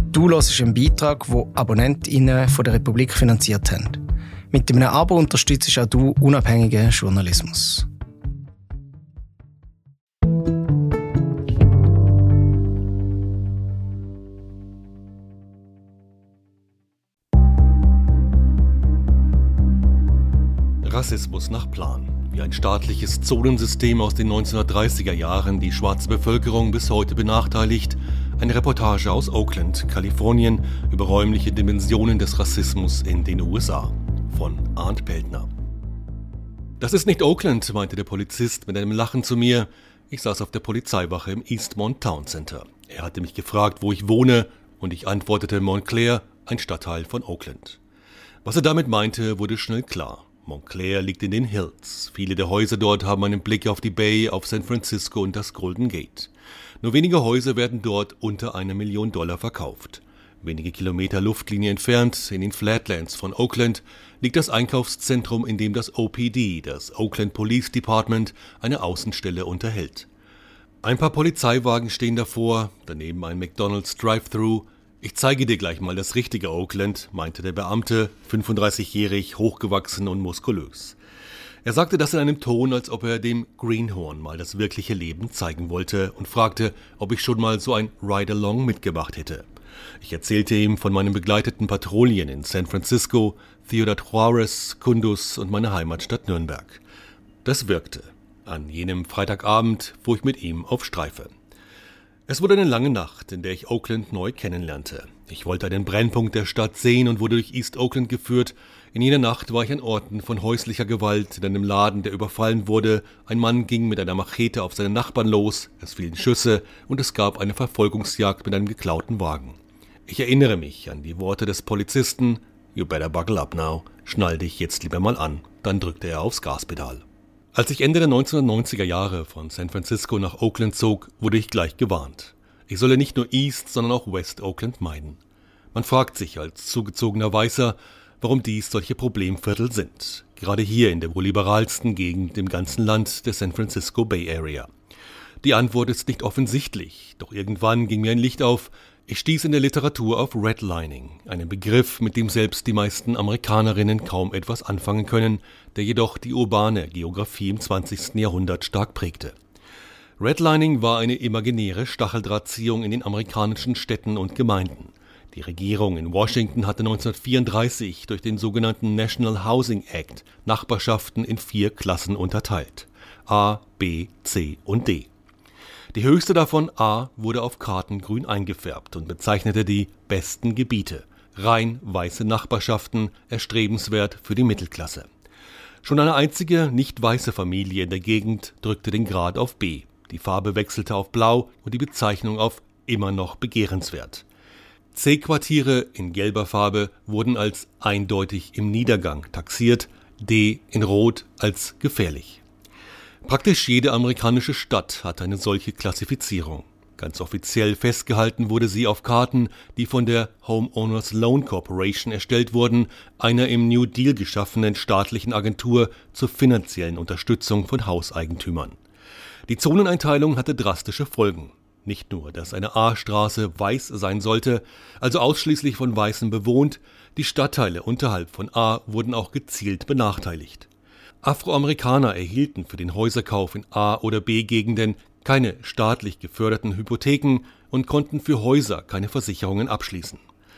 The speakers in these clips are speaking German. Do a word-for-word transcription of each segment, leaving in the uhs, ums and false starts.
Du hörst einen Beitrag, den AbonnentInnen von der Republik finanziert haben. Mit einem Abo unterstützt auch du unabhängigen Journalismus. Rassismus nach Plan. Wie ein staatliches Zonensystem aus den neunzehnhundertdreißiger Jahren die schwarze Bevölkerung bis heute benachteiligt. Eine Reportage aus Oakland, Kalifornien, über räumliche Dimensionen des Rassismus in den U S A. Von Arndt Peltner. Das ist nicht Oakland, meinte der Polizist mit einem Lachen zu mir. Ich saß auf der Polizeiwache im Eastmont Town Center. Er hatte mich gefragt, wo ich wohne, und ich antwortete Montclair, ein Stadtteil von Oakland. Was er damit meinte, wurde schnell klar. Montclair liegt in den Hills. Viele der Häuser dort haben einen Blick auf die Bay, auf San Francisco und das Golden Gate. Nur wenige Häuser werden dort unter einer Million Dollar verkauft. Wenige Kilometer Luftlinie entfernt, in den Flatlands von Oakland, liegt das Einkaufszentrum, in dem das O P D, das Oakland Police Department, eine Außenstelle unterhält. Ein paar Polizeiwagen stehen davor, daneben ein McDonald's Drive-Thru. »Ich zeige dir gleich mal das richtige Oakland«, meinte der Beamte, fünfunddreißigjährig, hochgewachsen und muskulös. Er sagte das in einem Ton, als ob er dem Greenhorn mal das wirkliche Leben zeigen wollte und fragte, ob ich schon mal so ein Ride-Along mitgemacht hätte. Ich erzählte ihm von meinen begleiteten Patrouillen in San Francisco, Ciudad Juárez, Kunduz und meiner Heimatstadt Nürnberg. Das wirkte. An jenem Freitagabend fuhr ich mit ihm auf Streife. Es wurde eine lange Nacht, in der ich Oakland neu kennenlernte. Ich wollte einen Brennpunkt der Stadt sehen und wurde durch East Oakland geführt. In jener Nacht war ich an Orten von häuslicher Gewalt, in einem Laden, der überfallen wurde. Ein Mann ging mit einer Machete auf seine Nachbarn los, es fielen Schüsse und es gab eine Verfolgungsjagd mit einem geklauten Wagen. Ich erinnere mich an die Worte des Polizisten, »You better buckle up now«, »Schnall dich jetzt lieber mal an«, dann drückte er aufs Gaspedal. Als ich Ende der neunzehnhundertneunziger Jahre von San Francisco nach Oakland zog, wurde ich gleich gewarnt. Ich solle nicht nur East, sondern auch West Oakland meiden. Man fragt sich als zugezogener Weißer, warum dies solche Problemviertel sind. Gerade hier in der wohl liberalsten Gegend im ganzen Land, der San Francisco Bay Area. Die Antwort ist nicht offensichtlich, doch irgendwann ging mir ein Licht auf. Ich stieß in der Literatur auf Redlining, einen Begriff, mit dem selbst die meisten Amerikanerinnen kaum etwas anfangen können, der jedoch die urbane Geografie im zwanzigsten Jahrhundert stark prägte. Redlining war eine imaginäre Stacheldrahtziehung in den amerikanischen Städten und Gemeinden. Die Regierung in Washington hatte neunzehnhundertvierunddreißig durch den sogenannten National Housing Act Nachbarschaften in vier Klassen unterteilt: A, B, C und D. Die höchste davon, A, wurde auf Karten grün eingefärbt und bezeichnete die besten Gebiete, rein weiße Nachbarschaften, erstrebenswert für die Mittelklasse. Schon eine einzige nicht weiße Familie in der Gegend drückte den Grad auf B. Die Farbe wechselte auf Blau und die Bezeichnung auf immer noch begehrenswert. C-Quartiere in gelber Farbe wurden als eindeutig im Niedergang taxiert, D in Rot als gefährlich. Praktisch jede amerikanische Stadt hatte eine solche Klassifizierung. Ganz offiziell festgehalten wurde sie auf Karten, die von der Homeowners Loan Corporation erstellt wurden, einer im New Deal geschaffenen staatlichen Agentur zur finanziellen Unterstützung von Hauseigentümern. Die Zoneneinteilung hatte drastische Folgen. Nicht nur, dass eine A-Straße weiß sein sollte, also ausschließlich von Weißen bewohnt, die Stadtteile unterhalb von A wurden auch gezielt benachteiligt. Afroamerikaner erhielten für den Häuserkauf in A- oder B-Gegenden keine staatlich geförderten Hypotheken und konnten für Häuser keine Versicherungen abschließen.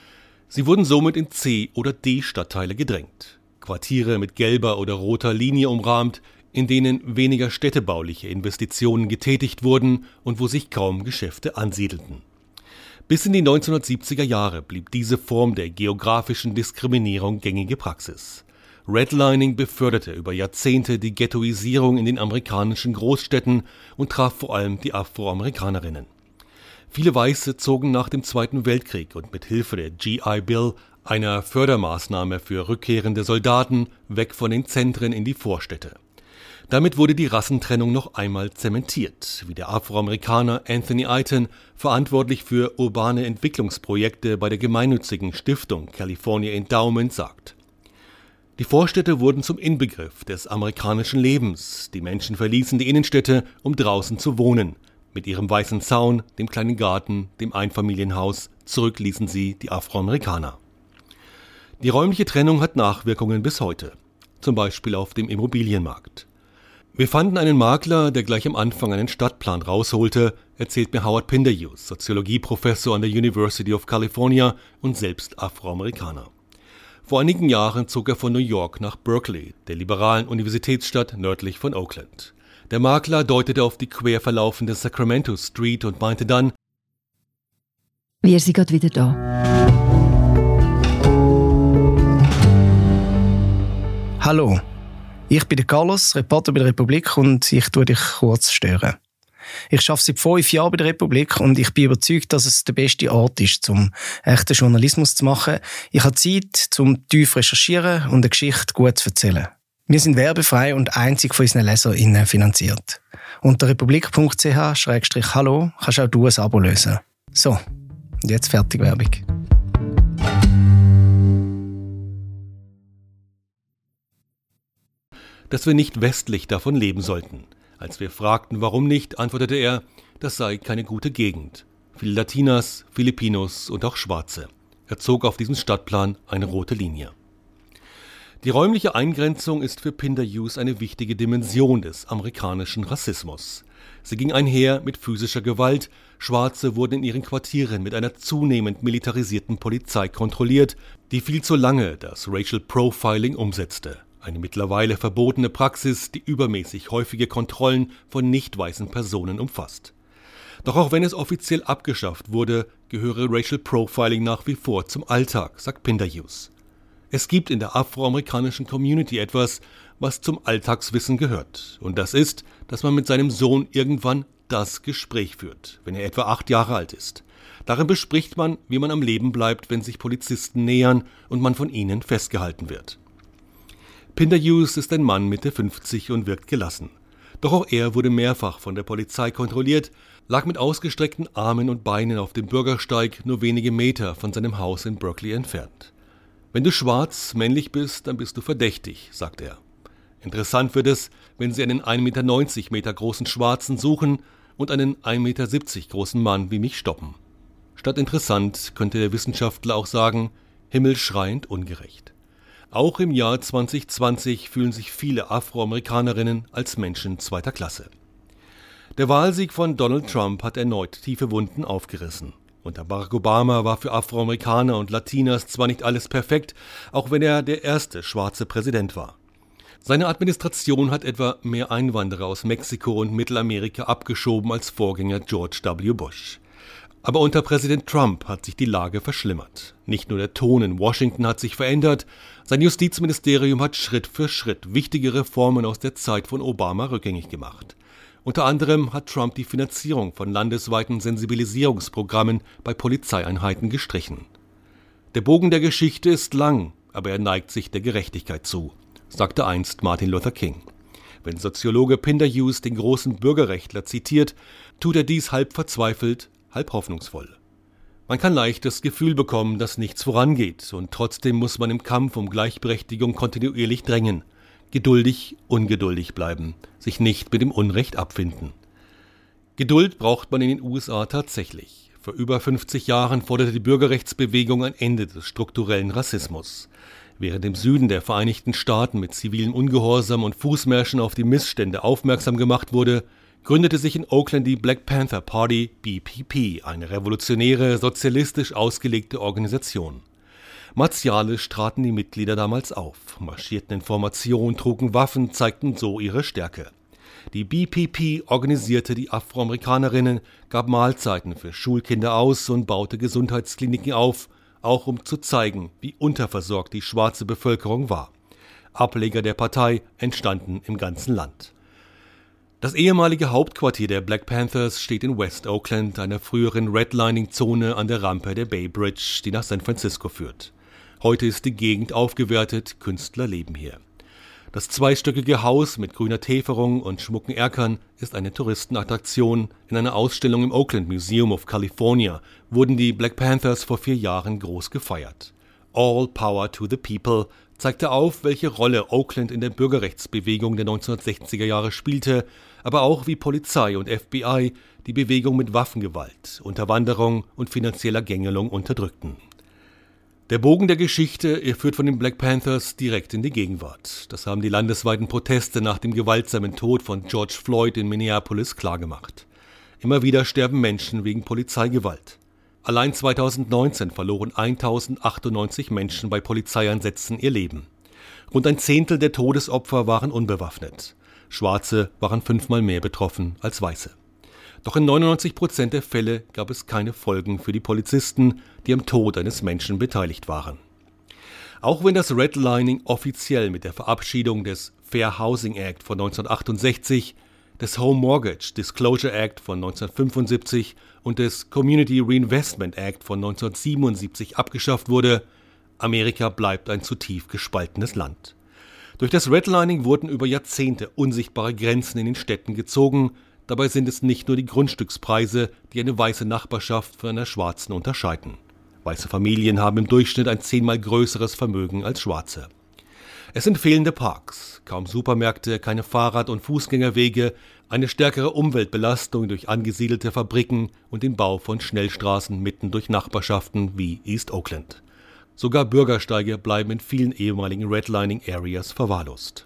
Sie wurden somit in C- oder D-Stadtteile gedrängt. Quartiere mit gelber oder roter Linie umrahmt, in denen weniger städtebauliche Investitionen getätigt wurden und wo sich kaum Geschäfte ansiedelten. Bis in die neunzehnhundertsiebziger Jahre blieb diese Form der geografischen Diskriminierung gängige Praxis. Redlining beförderte über Jahrzehnte die Ghettoisierung in den amerikanischen Großstädten und traf vor allem die Afroamerikanerinnen. Viele Weiße zogen nach dem Zweiten Weltkrieg und mit Hilfe der G I Bill, einer Fördermaßnahme für rückkehrende Soldaten, weg von den Zentren in die Vorstädte. Damit wurde die Rassentrennung noch einmal zementiert, wie der Afroamerikaner Anthony Ayton, verantwortlich für urbane Entwicklungsprojekte bei der gemeinnützigen Stiftung California Endowment, sagt. Die Vorstädte wurden zum Inbegriff des amerikanischen Lebens. Die Menschen verließen die Innenstädte, um draußen zu wohnen. Mit ihrem weißen Zaun, dem kleinen Garten, dem Einfamilienhaus, zurück ließen sie die Afroamerikaner. Die räumliche Trennung hat Nachwirkungen bis heute, zum Beispiel auf dem Immobilienmarkt. Wir fanden einen Makler, der gleich am Anfang einen Stadtplan rausholte, erzählt mir Howard Pinderhughes, Soziologieprofessor an der University of California und selbst Afroamerikaner. Vor einigen Jahren zog er von New York nach Berkeley, der liberalen Universitätsstadt nördlich von Oakland. Der Makler deutete auf die quer verlaufende Sacramento Street und meinte dann: Wir sind gerade wieder da. Hallo, ich bin der Carlos, Reporter bei der Republik und ich tue dich kurz stören. Ich arbeite seit fünf Jahren bei der Republik und ich bin überzeugt, dass es der beste Ort ist, um echten Journalismus zu machen. Ich habe Zeit, um tief zu recherchieren und eine Geschichte gut zu erzählen. Wir sind werbefrei und einzig von unseren LeserInnen finanziert. Unter republik punkt c h slash hallo kannst auch du ein Abo lösen. So, und jetzt fertig Werbung. Dass wir nicht westlich davon leben sollten. Als wir fragten, warum nicht, antwortete er, das sei keine gute Gegend. Viele Latinas, Filipinos und auch Schwarze. Er zog auf diesem Stadtplan eine rote Linie. Die räumliche Eingrenzung ist für Pinderhughes eine wichtige Dimension des amerikanischen Rassismus. Sie ging einher mit physischer Gewalt. Schwarze wurden in ihren Quartieren mit einer zunehmend militarisierten Polizei kontrolliert, die viel zu lange das Racial Profiling umsetzte. Eine mittlerweile verbotene Praxis, die übermäßig häufige Kontrollen von nicht weißen Personen umfasst. Doch auch wenn es offiziell abgeschafft wurde, gehöre Racial Profiling nach wie vor zum Alltag, sagt Pinderhughes. Es gibt in der afroamerikanischen Community etwas, was zum Alltagswissen gehört. Und das ist, dass man mit seinem Sohn irgendwann das Gespräch führt, wenn er etwa acht Jahre alt ist. Darin bespricht man, wie man am Leben bleibt, wenn sich Polizisten nähern und man von ihnen festgehalten wird. Pinderhughes ist ein Mann Mitte fünfzig und wirkt gelassen. Doch auch er wurde mehrfach von der Polizei kontrolliert, lag mit ausgestreckten Armen und Beinen auf dem Bürgersteig nur wenige Meter von seinem Haus in Berkeley entfernt. Wenn du schwarz, männlich bist, dann bist du verdächtig, sagt er. Interessant wird es, wenn sie einen ein Meter neunzig Meter großen Schwarzen suchen und einen ein Meter siebzig großen Mann wie mich stoppen. Statt interessant könnte der Wissenschaftler auch sagen, himmelschreiend ungerecht. Auch im Jahr zwanzig zwanzig fühlen sich viele Afroamerikanerinnen als Menschen zweiter Klasse. Der Wahlsieg von Donald Trump hat erneut tiefe Wunden aufgerissen. Unter Barack Obama war für Afroamerikaner und Latinas zwar nicht alles perfekt, auch wenn er der erste schwarze Präsident war. Seine Administration hat etwa mehr Einwanderer aus Mexiko und Mittelamerika abgeschoben als Vorgänger George W. Bush. Aber unter Präsident Trump hat sich die Lage verschlimmert. Nicht nur der Ton in Washington hat sich verändert, sein Justizministerium hat Schritt für Schritt wichtige Reformen aus der Zeit von Obama rückgängig gemacht. Unter anderem hat Trump die Finanzierung von landesweiten Sensibilisierungsprogrammen bei Polizeieinheiten gestrichen. Der Bogen der Geschichte ist lang, aber er neigt sich der Gerechtigkeit zu, sagte einst Martin Luther King. Wenn Soziologe Pinderhughes den großen Bürgerrechtler zitiert, tut er dies halb verzweifelt, halb hoffnungsvoll. Man kann leicht das Gefühl bekommen, dass nichts vorangeht, und trotzdem muss man im Kampf um Gleichberechtigung kontinuierlich drängen, geduldig, ungeduldig bleiben, sich nicht mit dem Unrecht abfinden. Geduld braucht man in den U S A tatsächlich. Vor über fünfzig Jahren forderte die Bürgerrechtsbewegung ein Ende des strukturellen Rassismus. Während im Süden der Vereinigten Staaten mit zivilem Ungehorsam und Fußmärschen auf die Missstände aufmerksam gemacht wurde, gründete sich in Oakland die Black Panther Party, B P P, eine revolutionäre, sozialistisch ausgelegte Organisation. Martialisch traten die Mitglieder damals auf, marschierten in Formation, trugen Waffen, zeigten so ihre Stärke. Die B P P organisierte die Afroamerikanerinnen, gab Mahlzeiten für Schulkinder aus und baute Gesundheitskliniken auf, auch um zu zeigen, wie unterversorgt die schwarze Bevölkerung war. Ableger der Partei entstanden im ganzen Land. Das ehemalige Hauptquartier der Black Panthers steht in West Oakland, einer früheren Redlining-Zone an der Rampe der Bay Bridge, die nach San Francisco führt. Heute ist die Gegend aufgewertet, Künstler leben hier. Das zweistöckige Haus mit grüner Täferung und schmucken Erkern ist eine Touristenattraktion. In einer Ausstellung im Oakland Museum of California wurden die Black Panthers vor vier Jahren groß gefeiert. All Power to the People zeigte auf, welche Rolle Oakland in der Bürgerrechtsbewegung der neunzehnhundertsechziger Jahre spielte, aber auch wie Polizei und F B I die Bewegung mit Waffengewalt, Unterwanderung und finanzieller Gängelung unterdrückten. Der Bogen der Geschichte führt von den Black Panthers direkt in die Gegenwart. Das haben die landesweiten Proteste nach dem gewaltsamen Tod von George Floyd in Minneapolis klargemacht. Immer wieder sterben Menschen wegen Polizeigewalt. Allein zweitausendneunzehn verloren eintausendachtundneunzig Menschen bei Polizeieinsätzen ihr Leben. Rund ein Zehntel der Todesopfer waren unbewaffnet. Schwarze waren fünfmal mehr betroffen als Weiße. Doch in neunundneunzig Prozent der Fälle gab es keine Folgen für die Polizisten, die am Tod eines Menschen beteiligt waren. Auch wenn das Redlining offiziell mit der Verabschiedung des Fair Housing Act von neunzehnhundertachtundsiebzig, des Home Mortgage Disclosure Act von neunzehnhundertfünfundsiebzig und des Community Reinvestment Act von neunzehnhundertsiebenundsiebzig abgeschafft wurde, Amerika bleibt ein zutiefst gespaltenes Land. Durch das Redlining wurden über Jahrzehnte unsichtbare Grenzen in den Städten gezogen. Dabei sind es nicht nur die Grundstückspreise, die eine weiße Nachbarschaft von einer schwarzen unterscheiden. Weiße Familien haben im Durchschnitt ein zehnmal größeres Vermögen als schwarze. Es sind fehlende Parks, kaum Supermärkte, keine Fahrrad- und Fußgängerwege, eine stärkere Umweltbelastung durch angesiedelte Fabriken und den Bau von Schnellstraßen mitten durch Nachbarschaften wie East Oakland. Sogar Bürgersteige bleiben in vielen ehemaligen Redlining-Areas verwahrlost.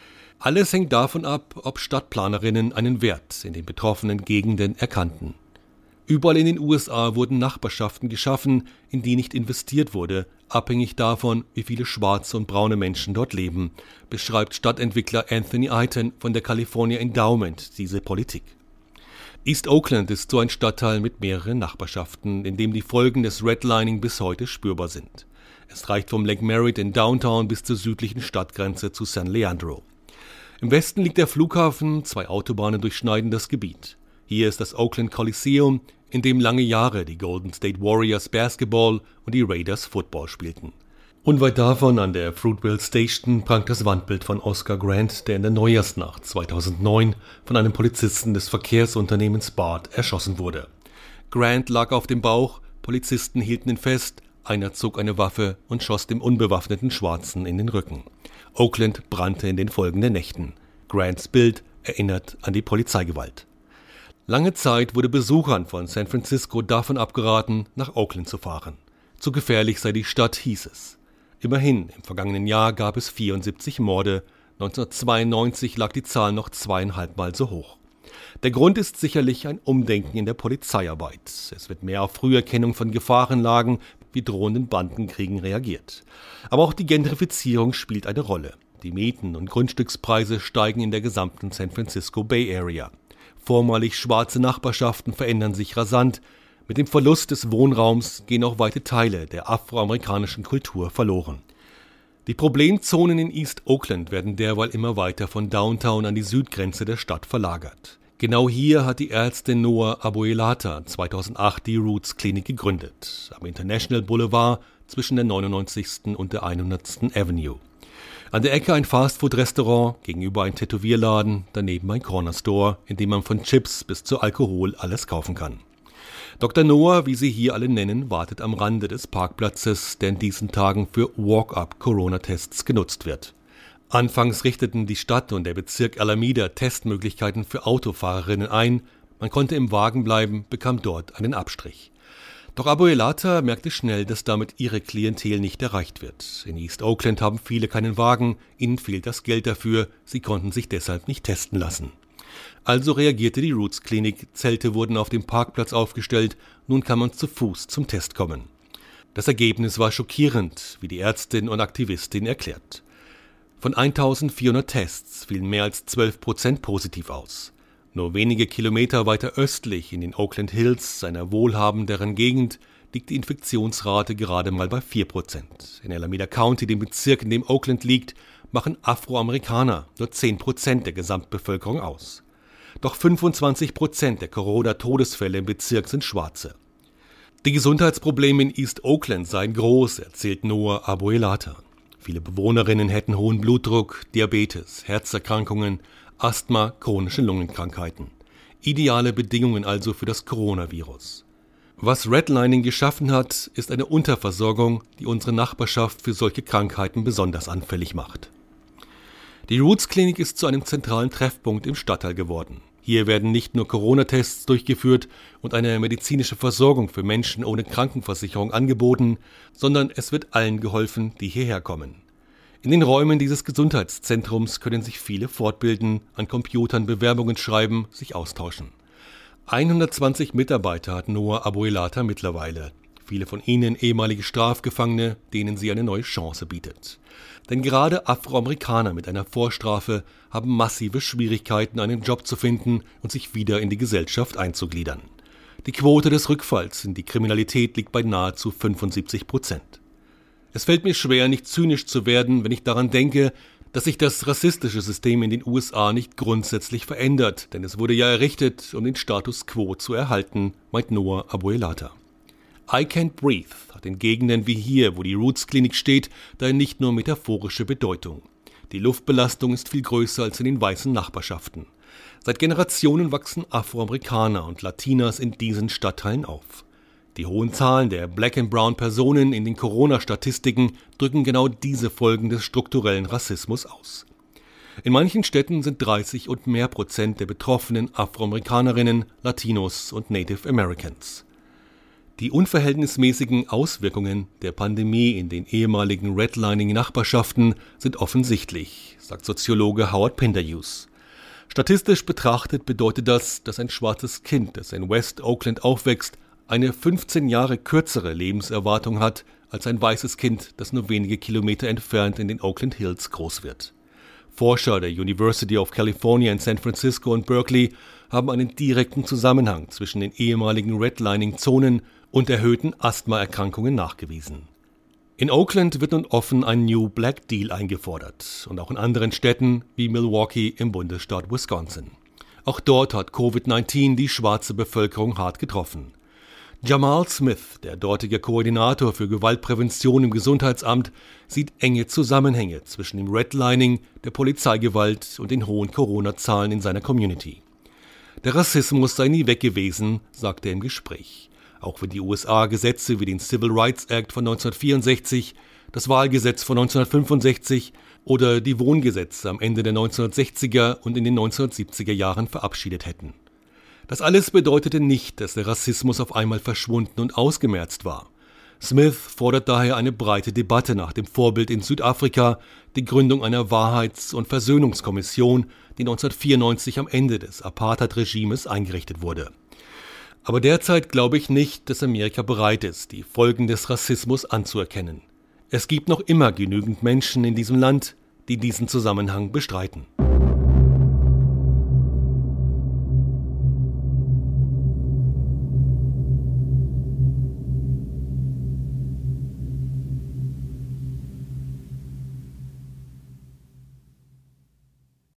Alles hängt davon ab, ob Stadtplanerinnen einen Wert in den betroffenen Gegenden erkannten. Überall in den U S A wurden Nachbarschaften geschaffen, in die nicht investiert wurde, abhängig davon, wie viele schwarze und braune Menschen dort leben, beschreibt Stadtentwickler Anthony Aiton von der California Endowment diese Politik. East Oakland ist so ein Stadtteil mit mehreren Nachbarschaften, in dem die Folgen des Redlining bis heute spürbar sind. Es reicht vom Lake Merritt in Downtown bis zur südlichen Stadtgrenze zu San Leandro. Im Westen liegt der Flughafen, zwei Autobahnen durchschneiden das Gebiet. Hier ist das Oakland Coliseum, in dem lange Jahre die Golden State Warriors Basketball und die Raiders Football spielten. Unweit davon an der Fruitvale Station prangt das Wandbild von Oscar Grant, der in der Neujahrsnacht zweitausendneun von einem Polizisten des Verkehrsunternehmens BART erschossen wurde. Grant lag auf dem Bauch, Polizisten hielten ihn fest, einer zog eine Waffe und schoss dem unbewaffneten Schwarzen in den Rücken. Oakland brannte in den folgenden Nächten. Grants Bild erinnert an die Polizeigewalt. Lange Zeit wurde Besuchern von San Francisco davon abgeraten, nach Oakland zu fahren. Zu gefährlich sei die Stadt, hieß es. Immerhin, im vergangenen Jahr gab es vierundsiebzig Morde, neunzehnhundertzweiundneunzig lag die Zahl noch zweieinhalbmal so hoch. Der Grund ist sicherlich ein Umdenken in der Polizeiarbeit. Es wird mehr auf Früherkennung von Gefahrenlagen wie drohenden Bandenkriegen reagiert. Aber auch die Gentrifizierung spielt eine Rolle. Die Mieten und Grundstückspreise steigen in der gesamten San Francisco Bay Area. Vormalig schwarze Nachbarschaften verändern sich rasant. Mit dem Verlust des Wohnraums gehen auch weite Teile der afroamerikanischen Kultur verloren. Die Problemzonen in East Oakland werden derweil immer weiter von Downtown an die Südgrenze der Stadt verlagert. Genau hier hat die Ärztin Noah Abuelata zweitausendacht die Roots Klinik gegründet, am International Boulevard zwischen der neunundneunzigsten und der hundertsten Avenue. An der Ecke ein Fastfood-Restaurant, gegenüber ein Tätowierladen, daneben ein Corner-Store, in dem man von Chips bis zu Alkohol alles kaufen kann. Doktor Noah, wie sie hier alle nennen, wartet am Rande des Parkplatzes, der in diesen Tagen für Walk-up-Corona-Tests genutzt wird. Anfangs richteten die Stadt und der Bezirk Alameda Testmöglichkeiten für Autofahrerinnen ein. Man konnte im Wagen bleiben, bekam dort einen Abstrich. Doch Abuelata merkte schnell, dass damit ihre Klientel nicht erreicht wird. In East Oakland haben viele keinen Wagen, ihnen fehlt das Geld dafür, sie konnten sich deshalb nicht testen lassen. Also reagierte die Roots Klinik, Zelte wurden auf dem Parkplatz aufgestellt, nun kann man zu Fuß zum Test kommen. Das Ergebnis war schockierend, wie die Ärztin und Aktivistin erklärt. Von eintausendvierhundert Tests fielen mehr als zwölf Prozent positiv aus. Nur wenige Kilometer weiter östlich in den Oakland Hills, einer wohlhabenderen Gegend, liegt die Infektionsrate gerade mal bei vier Prozent. In Alameda County, dem Bezirk, in dem Oakland liegt, machen Afroamerikaner nur zehn Prozent der Gesamtbevölkerung aus. Doch fünfundzwanzig Prozent der Corona-Todesfälle im Bezirk sind Schwarze. Die Gesundheitsprobleme in East Oakland seien groß, erzählt Noah Abuelata. Viele Bewohnerinnen hätten hohen Blutdruck, Diabetes, Herzerkrankungen, Asthma, chronische Lungenkrankheiten. Ideale Bedingungen also für das Coronavirus. Was Redlining geschaffen hat, ist eine Unterversorgung, die unsere Nachbarschaft für solche Krankheiten besonders anfällig macht. Die Roots Klinik ist zu einem zentralen Treffpunkt im Stadtteil geworden. Hier werden nicht nur Corona-Tests durchgeführt und eine medizinische Versorgung für Menschen ohne Krankenversicherung angeboten, sondern es wird allen geholfen, die hierher kommen. In den Räumen dieses Gesundheitszentrums können sich viele fortbilden, an Computern Bewerbungen schreiben, sich austauschen. hundertzwanzig Mitarbeiter hat Noah Abuelata mittlerweile. Viele von ihnen ehemalige Strafgefangene, denen sie eine neue Chance bietet. Denn gerade Afroamerikaner mit einer Vorstrafe haben massive Schwierigkeiten, einen Job zu finden und sich wieder in die Gesellschaft einzugliedern. Die Quote des Rückfalls in die Kriminalität liegt bei nahezu fünfundsiebzig Prozent. Es fällt mir schwer, nicht zynisch zu werden, wenn ich daran denke, dass sich das rassistische System in den U S A nicht grundsätzlich verändert, denn es wurde ja errichtet, um den Status quo zu erhalten, meint Noah Abuelata. I Can't Breathe hat in Gegenden wie hier, wo die Roots-Klinik steht, daher nicht nur metaphorische Bedeutung. Die Luftbelastung ist viel größer als in den weißen Nachbarschaften. Seit Generationen wachsen Afroamerikaner und Latinas in diesen Stadtteilen auf. Die hohen Zahlen der Black-and-Brown-Personen in den Corona-Statistiken drücken genau diese Folgen des strukturellen Rassismus aus. In manchen Städten sind dreißig und mehr Prozent der Betroffenen Afroamerikanerinnen, Latinos und Native Americans. Die unverhältnismäßigen Auswirkungen der Pandemie in den ehemaligen Redlining-Nachbarschaften sind offensichtlich, sagt Soziologe Howard Pinderhughes. Statistisch betrachtet bedeutet das, dass ein schwarzes Kind, das in West Oakland aufwächst, eine fünfzehn Jahre kürzere Lebenserwartung hat als ein weißes Kind, das nur wenige Kilometer entfernt in den Oakland Hills groß wird. Forscher der University of California in San Francisco und Berkeley haben einen direkten Zusammenhang zwischen den ehemaligen Redlining-Zonen und erhöhten Asthmaerkrankungen nachgewiesen. In Oakland wird nun offen ein New Black Deal eingefordert und auch in anderen Städten wie Milwaukee im Bundesstaat Wisconsin. Auch dort hat Covid neunzehn die schwarze Bevölkerung hart getroffen. Jamal Smith, der dortige Koordinator für Gewaltprävention im Gesundheitsamt, sieht enge Zusammenhänge zwischen dem Redlining, der Polizeigewalt und den hohen Corona-Zahlen in seiner Community. Der Rassismus sei nie weg gewesen, sagte er im Gespräch. Auch wenn die U S A Gesetze wie den Civil Rights Act von neunzehnhundertvierundsechzig, das Wahlgesetz von neunzehnhundertfünfundsechzig oder die Wohngesetze am Ende der neunzehnhundertsechziger und in den neunzehnhundertsiebziger Jahren verabschiedet hätten. Das alles bedeutete nicht, dass der Rassismus auf einmal verschwunden und ausgemerzt war. Smith fordert daher eine breite Debatte nach dem Vorbild in Südafrika, die Gründung einer Wahrheits- und Versöhnungskommission, die neunzehnhundertvierundneunzig am Ende des Apartheid-Regimes eingerichtet wurde. Aber derzeit glaube ich nicht, dass Amerika bereit ist, die Folgen des Rassismus anzuerkennen. Es gibt noch immer genügend Menschen in diesem Land, die diesen Zusammenhang bestreiten.